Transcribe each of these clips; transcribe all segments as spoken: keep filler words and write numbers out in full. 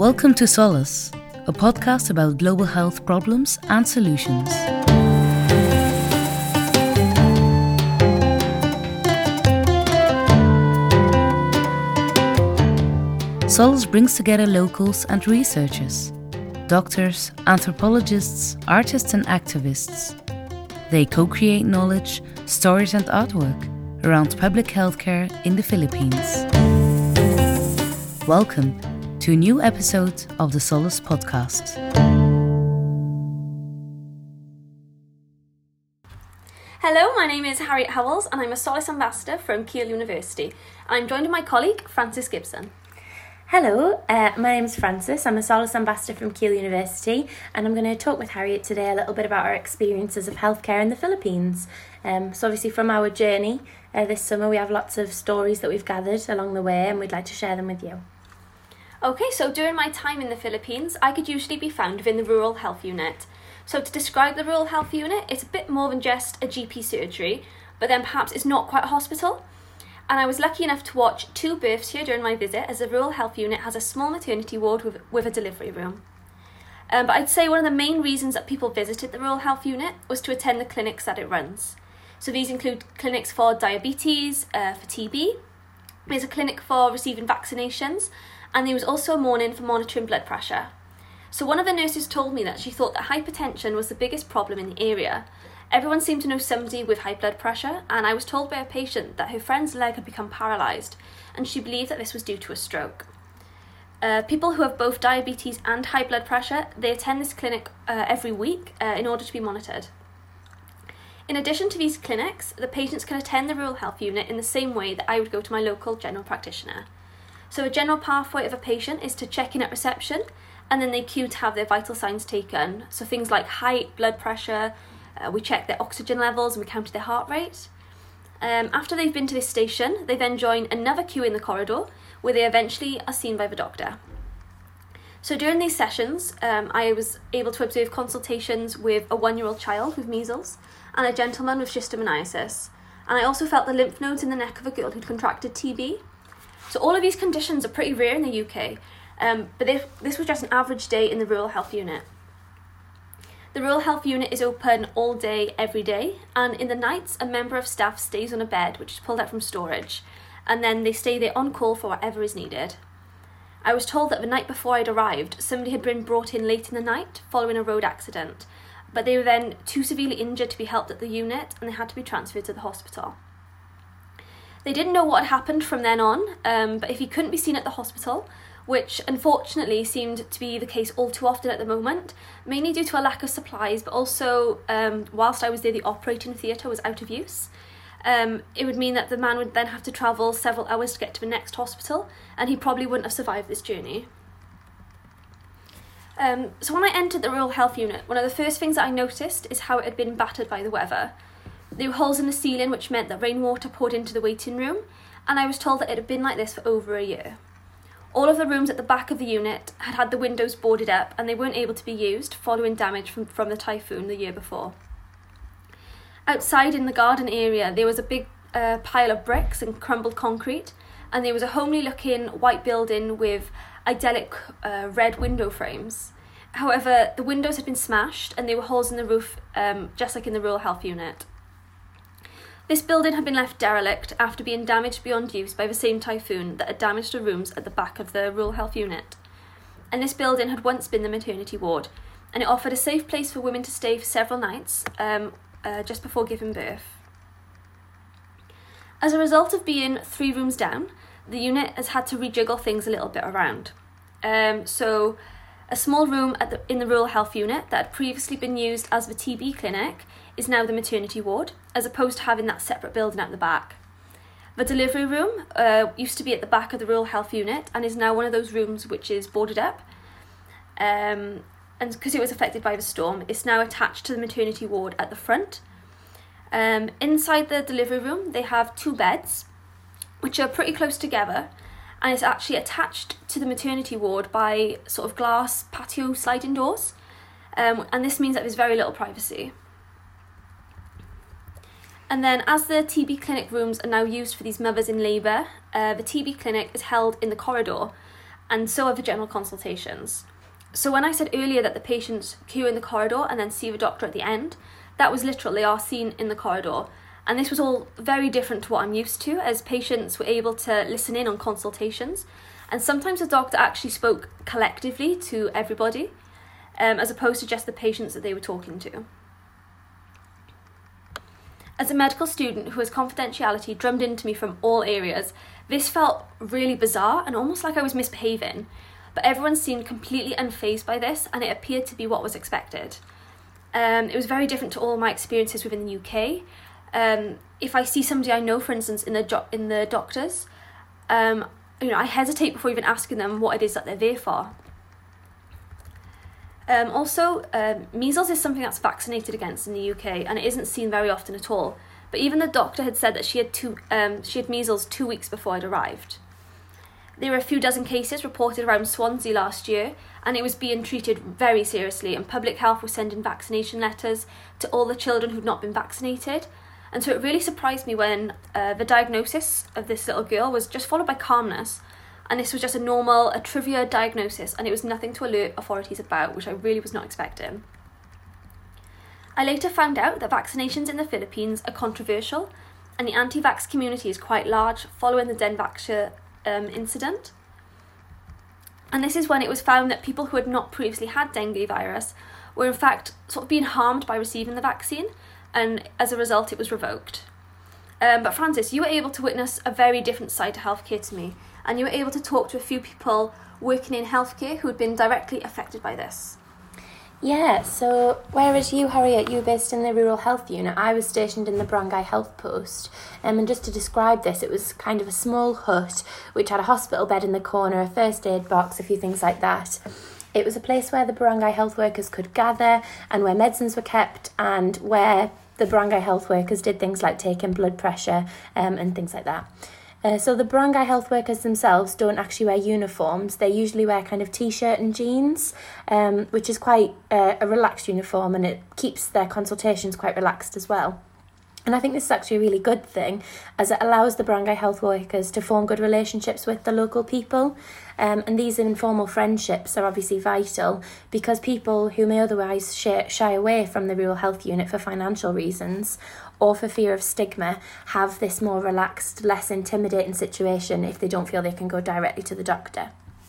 Welcome to Solace, a podcast about global health problems and solutions. Solace brings together locals and researchers, doctors, anthropologists, artists and activists. They co-create knowledge, stories and artwork around public healthcare in the Philippines. Welcome to a new episode of the Solace podcast. Hello, my name is Harriet Howells and I'm a Solace Ambassador from Keele University. I'm joined by my colleague, Frances Gibson. Hello, uh, my name is Frances. I'm a Solace Ambassador from Keele University and I'm going to talk with Harriet today a little bit about our experiences of healthcare in the Philippines. Um, so obviously from our journey uh, this summer we have lots of stories that we've gathered along the way and we'd like to share them with you. Okay, so during my time in the Philippines, I could usually be found within the Rural Health Unit. So to describe the Rural Health Unit, it's a bit more than just a G P surgery, but then perhaps it's not quite a hospital. And I was lucky enough to watch two births here during my visit, as the Rural Health Unit has a small maternity ward with, with a delivery room. Um, but I'd say one of the main reasons that people visited the Rural Health Unit was to attend the clinics that it runs. So these include clinics for diabetes, uh, for T B, there's a clinic for receiving vaccinations, and there was also a morning for monitoring blood pressure. So one of the nurses told me that she thought that hypertension was the biggest problem in the area. Everyone seemed to know somebody with high blood pressure, and I was told by a patient that her friend's leg had become paralysed, and she believed that this was due to a stroke. Uh, people who have both diabetes and high blood pressure, they attend this clinic uh, every week uh, in order to be monitored. In addition to these clinics, the patients can attend the Rural Health Unit in the same way that I would go to my local general practitioner. So a general pathway of a patient is to check in at reception, and then they queue to have their vital signs taken. So things like height, blood pressure, uh, we check their oxygen levels and we count their heart rate. Um, after they've been to this station, they then join another queue in the corridor where they eventually are seen by the doctor. So during these sessions, um, I was able to observe consultations with a one-year-old child with measles and a gentleman with schistosomiasis. And I also felt the lymph nodes in the neck of a girl who'd contracted T B. So all of these conditions are pretty rare in the U K, um, but this, this was just an average day in the Rural Health Unit. The Rural Health Unit is open all day, every day, and in the nights a member of staff stays on a bed which is pulled out from storage, and then they stay there on call for whatever is needed. I was told that the night before I'd arrived, somebody had been brought in late in the night following a road accident, but they were then too severely injured to be helped at the unit and they had to be transferred to the hospital. They didn't know what had happened from then on, um, but if he couldn't be seen at the hospital, which unfortunately seemed to be the case all too often at the moment, mainly due to a lack of supplies, but also um, whilst I was there the operating theatre was out of use. Um, it would mean that the man would then have to travel several hours to get to the next hospital, and he probably wouldn't have survived this journey. Um, so when I entered the Rural Health Unit, one of the first things that I noticed is how it had been battered by the weather. There were holes in the ceiling which meant that rainwater poured into the waiting room, and I was told that it had been like this for over a year. All of the rooms at the back of the unit had had the windows boarded up and they weren't able to be used following damage from, from the typhoon the year before. Outside in the garden area there was a big uh, pile of bricks and crumbled concrete, and there was a homely looking white building with idyllic uh, red window frames. However, the windows had been smashed and there were holes in the roof um, just like in the Rural Health Unit. This building had been left derelict after being damaged beyond use by the same typhoon that had damaged the rooms at the back of the Rural Health Unit. And this building had once been the maternity ward, and it offered a safe place for women to stay for several nights um, uh, just before giving birth. As a result of being three rooms down, the unit has had to rejiggle things a little bit around. Um, so a small room at the, in the Rural Health Unit that had previously been used as the T B clinic is now the maternity ward, as opposed to having that separate building at the back. The delivery room uh, used to be at the back of the Rural Health Unit and is now one of those rooms which is boarded up. Um, and because it was affected by the storm, it's now attached to the maternity ward at the front. Um, inside the delivery room, they have two beds, which are pretty close together, and it's actually attached to the maternity ward by sort of glass patio sliding doors, um, and this means that there's very little privacy. And then as the T B clinic rooms are now used for these mothers in labour, uh, the T B clinic is held in the corridor, and so are the general consultations. So when I said earlier that the patients queue in the corridor and then see the doctor at the end, that was literal, they are seen in the corridor. And this was all very different to what I'm used to, as patients were able to listen in on consultations. And sometimes the doctor actually spoke collectively to everybody, um, as opposed to just the patients that they were talking to. As a medical student who has confidentiality drummed into me from all areas, this felt really bizarre and almost like I was misbehaving. But everyone seemed completely unfazed by this, and it appeared to be what was expected. Um, it was very different to all my experiences within the U K. Um, if I see somebody I know, for instance, in the jo- in the doctors, um, you know, I hesitate before even asking them what it is that they're there for. Um, also, um, measles is something that's vaccinated against in the U K, and it isn't seen very often at all. But even the doctor had said that she had two, um, she had measles two weeks before I'd arrived. There were a few dozen cases reported around Swansea last year, and it was being treated very seriously, and public health was sending vaccination letters to all the children who'd not been vaccinated. And so it really surprised me when uh, the diagnosis of this little girl was just followed by calmness, and this was just a normal, a trivia diagnosis, and it was nothing to alert authorities about, which I really was not expecting. I later found out that vaccinations in the Philippines are controversial, and the anti-vax community is quite large following the Denvaxia um, incident. And this is when it was found that people who had not previously had dengue virus were in fact sort of being harmed by receiving the vaccine, and as a result it was revoked. Um, but Francis, you were able to witness a very different side to healthcare to me, and you were able to talk to a few people working in healthcare who had been directly affected by this. Yeah, so whereas you, Harriet, you were based in the Rural Health Unit, I was stationed in the Barangay Health Post. Um, and just to describe this, it was kind of a small hut which had a hospital bed in the corner, a first aid box, a few things like that. It was a place where the barangay health workers could gather and where medicines were kept, and where the barangay health workers did things like taking blood pressure um, and things like that. Uh, so the barangay health workers themselves don't actually wear uniforms. They usually wear kind of t-shirt and jeans, um, which is quite uh, a relaxed uniform, and it keeps their consultations quite relaxed as well. And I think this is actually a really good thing, as it allows the barangay health workers to form good relationships with the local people. Um, and these informal friendships are obviously vital, because people who may otherwise shy, shy away from the Rural Health Unit for financial reasons or for fear of stigma have this more relaxed, less intimidating situation if they don't feel they can go directly to the doctor.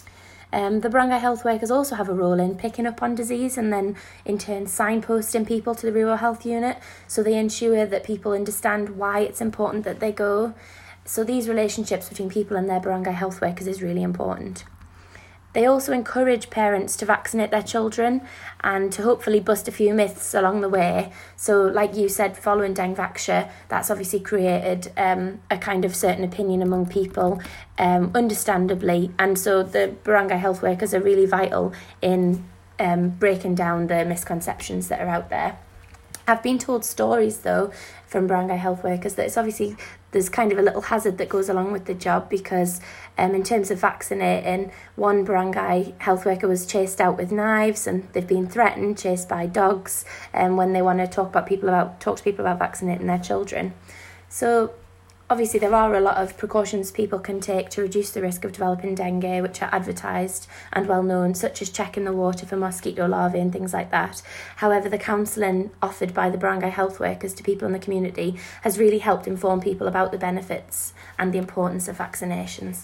Um, the barangay health workers also have a role in picking up on disease and then in turn signposting people to the Rural Health Unit, so they ensure that people understand why it's important that they go. So these relationships between people and their barangay health workers is really important. They also encourage parents to vaccinate their children and to hopefully bust a few myths along the way. So like you said, following Denvaxia, that's obviously created um, a kind of certain opinion among people, um, understandably. And so the barangay health workers are really vital in um, breaking down the misconceptions that are out there. I've been told stories, though, from barangay health workers that it's obviously, there's kind of a little hazard that goes along with the job, because um, in terms of vaccinating, one barangay health worker was chased out with knives, and they've been threatened, chased by dogs, um, when they want to talk about people about talk to people about vaccinating their children. So obviously there are a lot of precautions people can take to reduce the risk of developing dengue, which are advertised and well known, such as checking the water for mosquito larvae and things like that. However, the counselling offered by the barangay health workers to people in the community has really helped inform people about the benefits and the importance of vaccinations.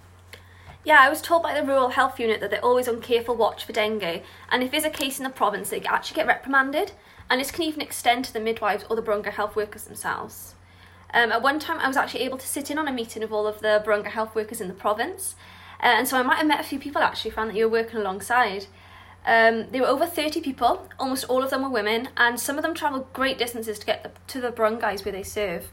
Yeah, I was told by the Rural Health Unit that they're always on careful watch for dengue, and if there's a case in the province, they actually get reprimanded, and this can even extend to the midwives or the barangay health workers themselves. Um, at one time, I was actually able to sit in on a meeting of all of the barangay health workers in the province, uh, and so I might have met a few people actually, found that you were working alongside. Um, there were over thirty people, almost all of them were women, and some of them travelled great distances to get the, to the barangays where they serve.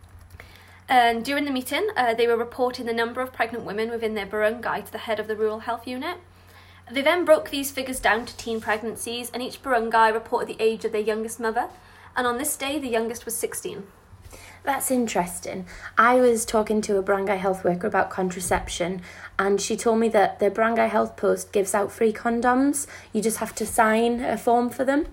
And during the meeting, uh, they were reporting the number of pregnant women within their barangay to the head of the Rural Health Unit. They then broke these figures down to teen pregnancies, and each barangay reported the age of their youngest mother, and on this day, the youngest was sixteen. That's interesting. I was talking to a barangay health worker about contraception, and she told me that the barangay health post gives out free condoms. You just have to sign a form for them.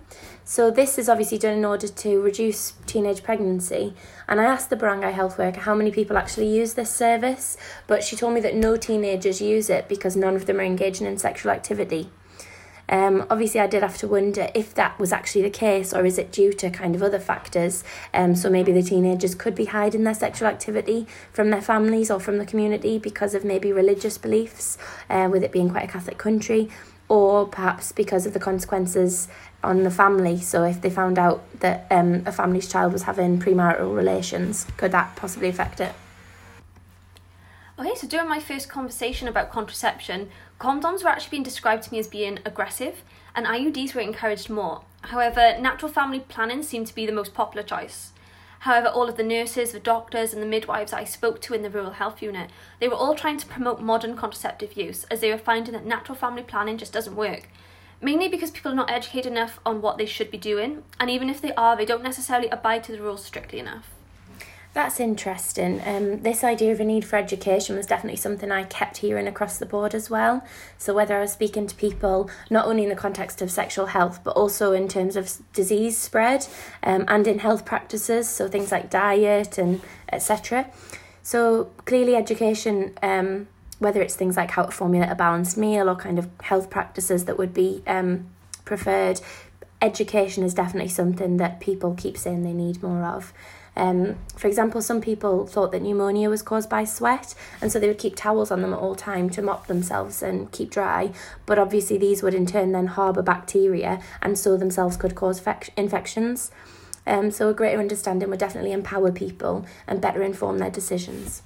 So this is obviously done in order to reduce teenage pregnancy. And I asked the barangay health worker how many people actually use this service, but she told me that no teenagers use it because none of them are engaging in sexual activity. Um, obviously, I did have to wonder if that was actually the case, or is it due to kind of other factors. Um, so maybe the teenagers could be hiding their sexual activity from their families or from the community because of maybe religious beliefs, uh, with it being quite a Catholic country, or perhaps because of the consequences on the family. So if they found out that um, a family's child was having premarital relations, could that possibly affect it? Okay, so during my first conversation about contraception, condoms were actually being described to me as being aggressive, and I U Ds were encouraged more. However, natural family planning seemed to be the most popular choice. However, all of the nurses, the doctors and the midwives I spoke to in the rural health unit, they were all trying to promote modern contraceptive use, as they were finding that natural family planning just doesn't work. Mainly because people are not educated enough on what they should be doing, and even if they are, they don't necessarily abide to the rules strictly enough. That's interesting. Um, this idea of a need for education was definitely something I kept hearing across the board as well. So whether I was speaking to people, not only in the context of sexual health, but also in terms of disease spread um, and in health practices, so things like diet and et cetera. So clearly education, um, whether it's things like how to formulate a balanced meal or kind of health practices that would be um, preferred, education is definitely something that people keep saying they need more of. Um, for example, some people thought that pneumonia was caused by sweat, and so they would keep towels on them at all time to mop themselves and keep dry. But obviously these would in turn then harbour bacteria, and so themselves could cause fec- infections. Um, so a greater understanding would definitely empower people and better inform their decisions.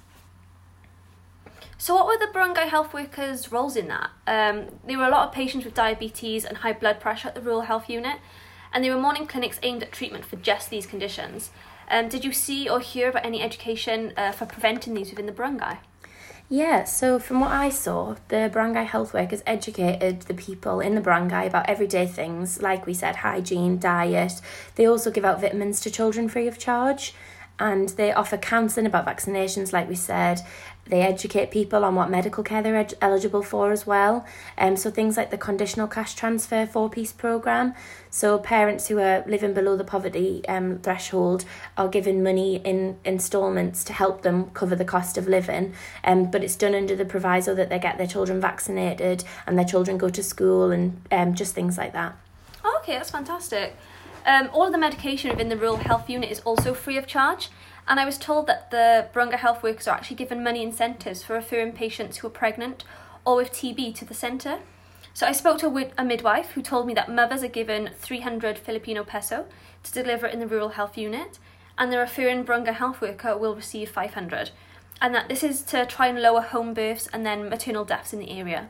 So what were the barangay health workers' roles in that? Um, there were a lot of patients with diabetes and high blood pressure at the rural health unit, and there were morning clinics aimed at treatment for just these conditions. Um, did you see or hear about any education uh, for preventing these within the barangay? Yeah, so from what I saw, the barangay health workers educated the people in the barangay about everyday things, like we said, hygiene, diet. They also give out vitamins to children free of charge, and they offer counselling about vaccinations, like we said. They educate people on what medical care they're ed- eligible for as well. Um, so things like the conditional cash transfer four-piece programme. So parents who are living below the poverty um, threshold are given money in instalments to help them cover the cost of living. Um, but it's done under the proviso that they get their children vaccinated and their children go to school and um, just things like that. Oh, okay, that's fantastic. Um, all of the medication within the rural health unit is also free of charge. And I was told that the barangay health workers are actually given money incentives for referring patients who are pregnant or with T B to the centre. So I spoke to a, wid- a midwife who told me that mothers are given three hundred Filipino peso to deliver in the rural health unit, and the referring barangay health worker will receive five hundred, and that this is to try and lower home births and then maternal deaths in the area.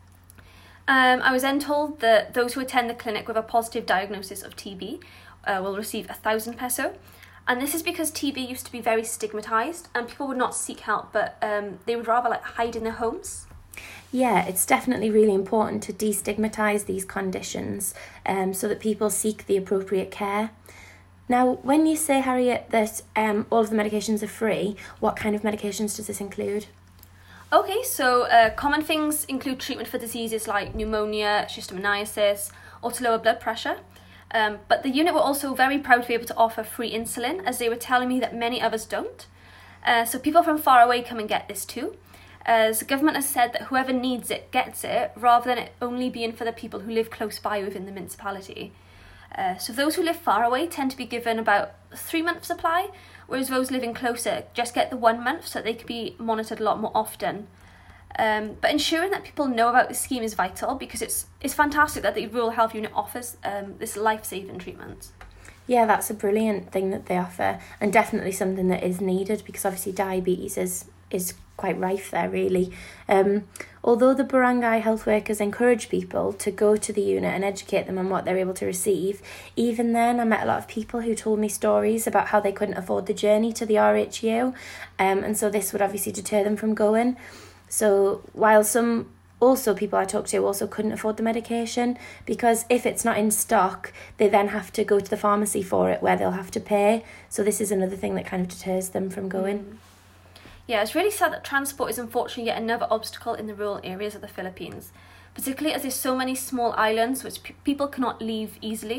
Um, I was then told that those who attend the clinic with a positive diagnosis of T B uh, will receive one thousand peso. And this is because T B used to be very stigmatised and people would not seek help, but um, they would rather like hide in their homes. Yeah, it's definitely really important to destigmatise these conditions um, so that people seek the appropriate care. Now, when you say, Harriet, that um, all of the medications are free, what kind of medications does this include? Okay, so uh, common things include treatment for diseases like pneumonia, schistosomiasis, or to lower blood pressure. Um, but the unit were also very proud to be able to offer free insulin, as they were telling me that many others don't. Uh, so people from far away come and get this too, as the government has said that whoever needs it gets it, rather than it only being for the people who live close by within the municipality. Uh, so those who live far away tend to be given about three months supply, whereas those living closer just get the one month so that they can be monitored a lot more often. Um, but ensuring that people know about this scheme is vital, because it's it's fantastic that the rural health unit offers um, this life-saving treatment. Yeah, that's a brilliant thing that they offer, and definitely something that is needed, because obviously diabetes is, is quite rife there, really. Um, although the barangay health workers encourage people to go to the unit and educate them on what they're able to receive, even then I met a lot of people who told me stories about how they couldn't afford the journey to the R H U, um, and so this would obviously deter them from going. So while some also people I talked to also couldn't afford the medication, because if it's not in stock, they then have to go to the pharmacy for it, where they'll have to pay. So this is another thing that kind of deters them from going. Yeah, it's really sad that transport is unfortunately yet another obstacle in the rural areas of the Philippines, particularly as there's so many small islands which p- people cannot leave easily.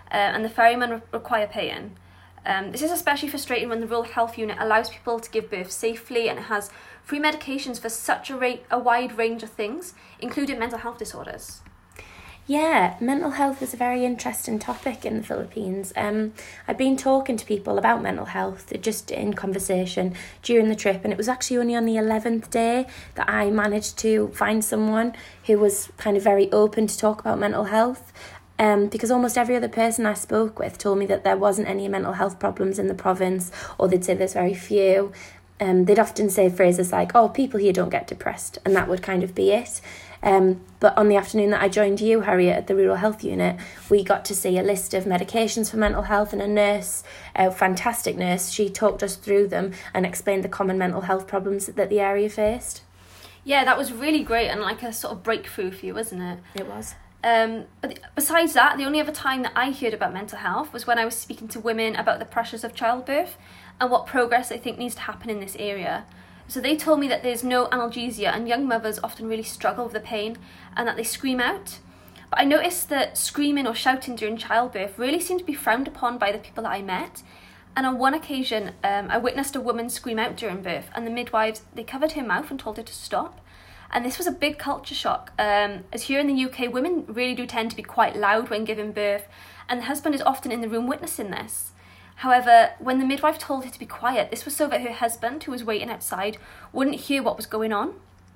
uh, and the ferrymen re- require paying. Um, this is especially frustrating when the rural health unit allows people to give birth safely and it has free medications for such a, ra- a wide range of things, including mental health disorders. Yeah, mental health is a very interesting topic in the Philippines. Um, I've been talking to people about mental health just in conversation during the trip, and it was actually only on the eleventh day that I managed to find someone who was kind of very open to talk about mental health. Um, because almost every other person I spoke with told me that there wasn't any mental health problems in the province, or they'd say there's very few. Um, they'd often say phrases like, oh, people here don't get depressed, and that would kind of be it. Um, but on the afternoon that I joined you, Harriet, at the Rural Health Unit, we got to see a list of medications for mental health, and a nurse, a fantastic nurse, she talked us through them and explained the common mental health problems that the area faced. Yeah, that was really great and like a sort of breakthrough for you, wasn't it? It was. Um, but besides that, the only other time that I heard about mental health was when I was speaking to women about the pressures of childbirth and what progress they think needs to happen in this area. So they told me that there's no analgesia and young mothers often really struggle with the pain and that they scream out. But I noticed that screaming or shouting during childbirth really seemed to be frowned upon by the people that I met. And on one occasion, um, I witnessed a woman scream out during birth, and the midwives, they covered her mouth and told her to stop. And this was a big culture shock, um, as here in the U K, women really do tend to be quite loud when giving birth, and the husband is often in the room witnessing this. However, when the midwife told her to be quiet, this was so that her husband, who was waiting outside, wouldn't hear what was going on.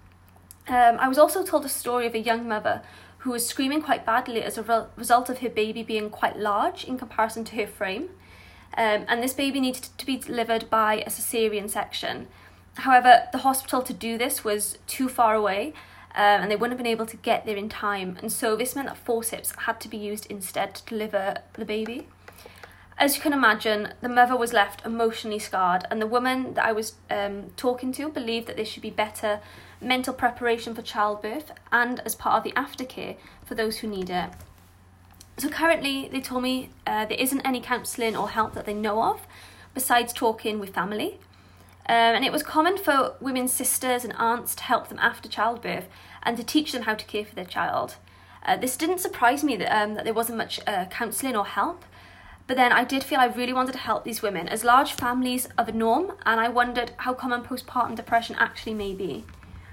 Um, I was also told a story of a young mother who was screaming quite badly as a re- result of her baby being quite large in comparison to her frame. Um, and this baby needed to be delivered by a cesarean section. However, the hospital to do this was too far away, um, and they wouldn't have been able to get there in time, and so this meant that forceps had to be used instead to deliver the baby. As you can imagine, the mother was left emotionally scarred, and the woman that I was um, talking to believed that there should be better mental preparation for childbirth and as part of the aftercare for those who need it. So currently, they told me uh, there isn't any counselling or help that they know of, besides talking with family. Um, and it was common for women's sisters and aunts to help them after childbirth and to teach them how to care for their child. Uh, this didn't surprise me that, um, that there wasn't much uh, counselling or help, but then I did feel I really wanted to help these women, as large families are the norm, and I wondered how common postpartum depression actually may be.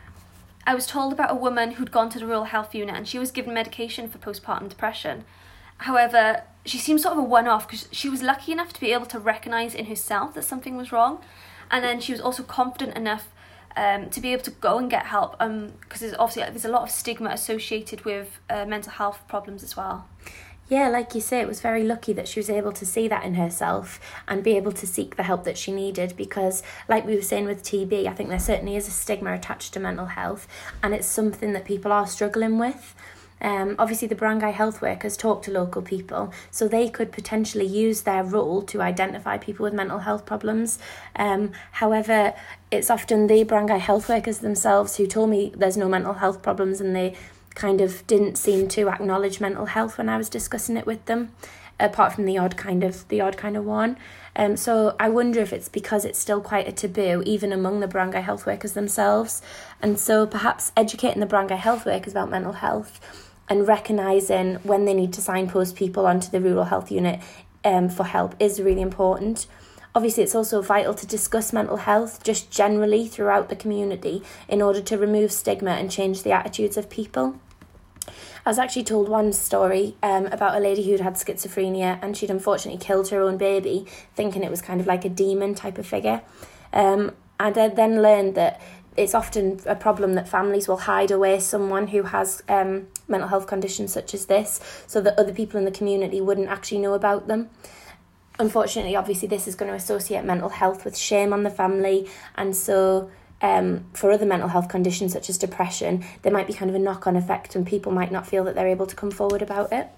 I was told about a woman who'd gone to the rural health unit and she was given medication for postpartum depression. However, she seemed sort of a one-off because she was lucky enough to be able to recognise in herself that something was wrong. And then she was also confident enough um, to be able to go and get help, because um, there's obviously there's a lot of stigma associated with uh, mental health problems as well. Yeah, like you say, it was very lucky that she was able to see that in herself and be able to seek the help that she needed, because like we were saying with T B, I think there certainly is a stigma attached to mental health, and it's something that people are struggling with. Um, obviously, the barangay health workers talk to local people, so they could potentially use their role to identify people with mental health problems. Um, however, it's often the barangay health workers themselves who told me there's no mental health problems, and they kind of didn't seem to acknowledge mental health when I was discussing it with them, apart from the odd kind of the odd kind of one. Um, so I wonder if it's because it's still quite a taboo, even among the barangay health workers themselves. And so perhaps educating the barangay health workers about mental health and recognising when they need to signpost people onto the rural health unit um, for help is really important. Obviously, it's also vital to discuss mental health just generally throughout the community in order to remove stigma and change the attitudes of people. I was actually told one story um, about a lady who'd had schizophrenia, and she'd unfortunately killed her own baby, thinking it was kind of like a demon type of figure. Um, and I then learned that it's often a problem that families will hide away someone who has um, mental health conditions such as this, so that other people in the community wouldn't actually know about them. Unfortunately, obviously, this is going to associate mental health with shame on the family, and so um, for other mental health conditions such as depression, there might be kind of a knock-on effect, and people might not feel that they're able to come forward about it.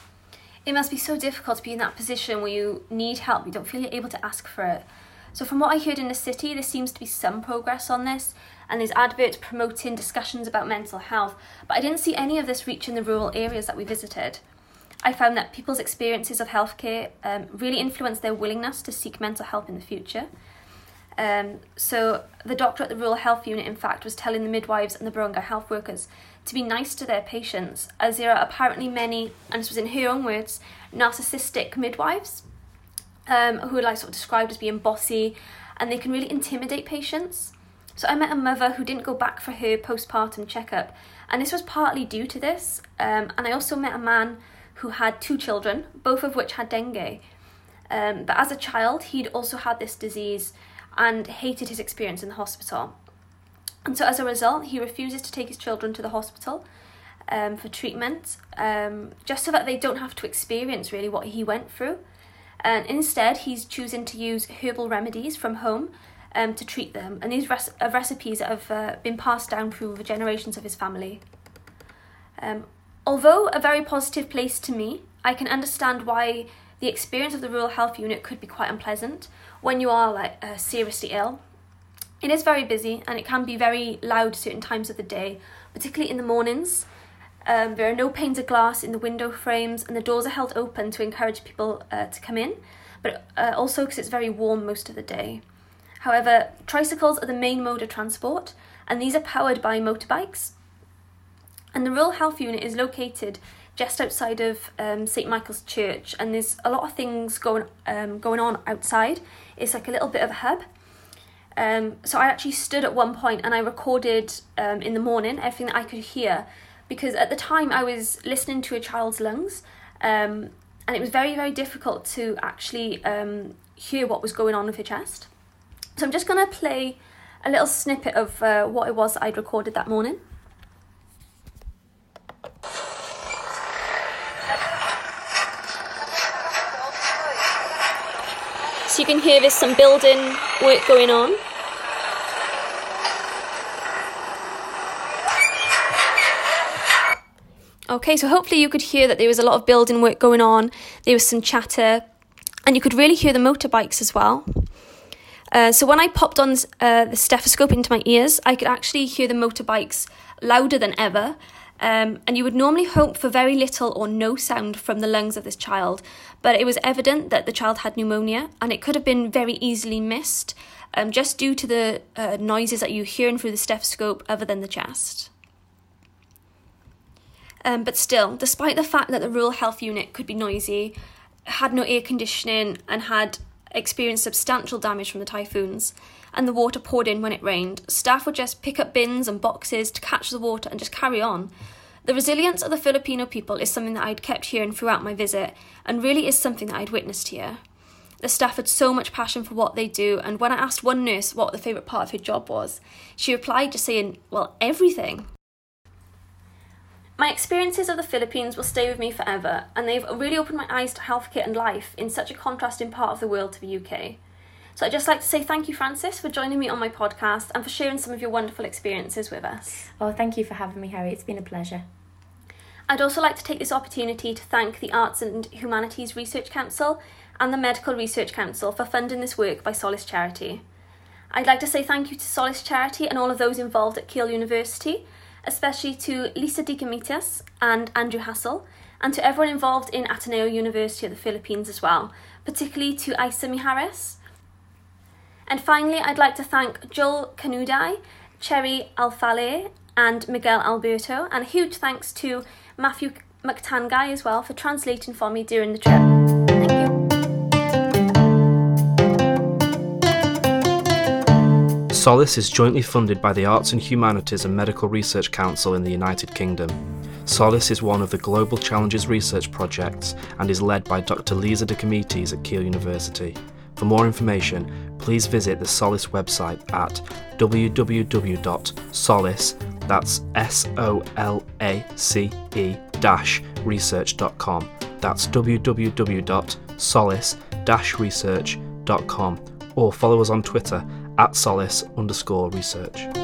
It must be so difficult to be in that position where you need help, you don't feel you're able to ask for it. So from what I heard in the city, there seems to be some progress on this, and there's adverts promoting discussions about mental health, but I didn't see any of this reaching the rural areas that we visited. I found that people's experiences of healthcare um, really influence their willingness to seek mental help in the future. Um, so the doctor at the rural health unit, in fact, was telling the midwives and the barangay health workers to be nice to their patients, as there are apparently many, and this was in her own words, narcissistic midwives um, who are like sort of described as being bossy, and they can really intimidate patients. So I met a mother who didn't go back for her postpartum checkup, and this was partly due to this. Um, and I also met a man who had two children, both of which had dengue. Um, but as a child, he'd also had this disease and hated his experience in the hospital. And so as a result, he refuses to take his children to the hospital um, for treatment, um, just so that they don't have to experience really what he went through. And instead, he's choosing to use herbal remedies from home um, to treat them. And these res- are recipes that have uh, been passed down through the generations of his family. Um, although a very positive place to me, I can understand why the experience of the rural health unit could be quite unpleasant when you are like uh, seriously ill. It is very busy and it can be very loud certain times of the day, particularly in the mornings. Um, there are no panes of glass in the window frames, and the doors are held open to encourage people uh, to come in, but uh, also because it's very warm most of the day. However, tricycles are the main mode of transport, and these are powered by motorbikes. And the rural health unit is located just outside of um, Saint Michael's Church, and there's a lot of things going um, going on outside. It's like a little bit of a hub. Um, so I actually stood at one point and I recorded um, in the morning everything that I could hear, because at the time I was listening to a child's lungs, um, and it was very, very difficult to actually um, hear what was going on with her chest. So I'm just going to play a little snippet of uh, what it was that I'd recorded that morning. So you can hear there's some building work going on. Okay, so hopefully you could hear that there was a lot of building work going on, there was some chatter, and you could really hear the motorbikes as well. Uh, so when I popped on uh, the stethoscope into my ears, I could actually hear the motorbikes louder than ever, um, and you would normally hope for very little or no sound from the lungs of this child, but it was evident that the child had pneumonia, and it could have been very easily missed, um, just due to the uh, noises that you're hearing through the stethoscope other than the chest. Um, but still, despite the fact that the rural health unit could be noisy, had no air conditioning, and had experienced substantial damage from the typhoons, and the water poured in when it rained, staff would just pick up bins and boxes to catch the water and just carry on. The resilience of the Filipino people is something that I'd kept hearing throughout my visit, and really is something that I'd witnessed here. The staff had so much passion for what they do, and when I asked one nurse what the favourite part of her job was, she replied just saying, well, everything. My experiences of the Philippines will stay with me forever, and they've really opened my eyes to healthcare and life in such a contrasting part of the world to the U K. So I'd just like to say thank you, Frances, for joining me on my podcast and for sharing some of your wonderful experiences with us. Oh, thank you for having me, Harry. It's been a pleasure. I'd also like to take this opportunity to thank the Arts and Humanities Research Council and the Medical Research Council for funding this work by Solace Charity. I'd like to say thank you to Solace Charity and all of those involved at Keele University, especially to Lisa Dicamitas and Andrew Hassel, and to everyone involved in Ateneo University of the Philippines as well, particularly to Isa Mijares. And finally, I'd like to thank Joel Canuday, Cherry Alfale, and Miguel Alberto, and a huge thanks to Matthew McTangay as well for translating for me during the trip. Thank you. Solace is jointly funded by the Arts and Humanities and Medical Research Council in the United Kingdom. Solace is one of the Global Challenges research projects and is led by Doctor Lisa Dicamitas at Keele University. For more information, please visit the Solace website at w w w dot solace, that's S O L A C E, dash research dot com. That's w w w dot solace dash research dot com, or follow us on Twitter at solace underscore research.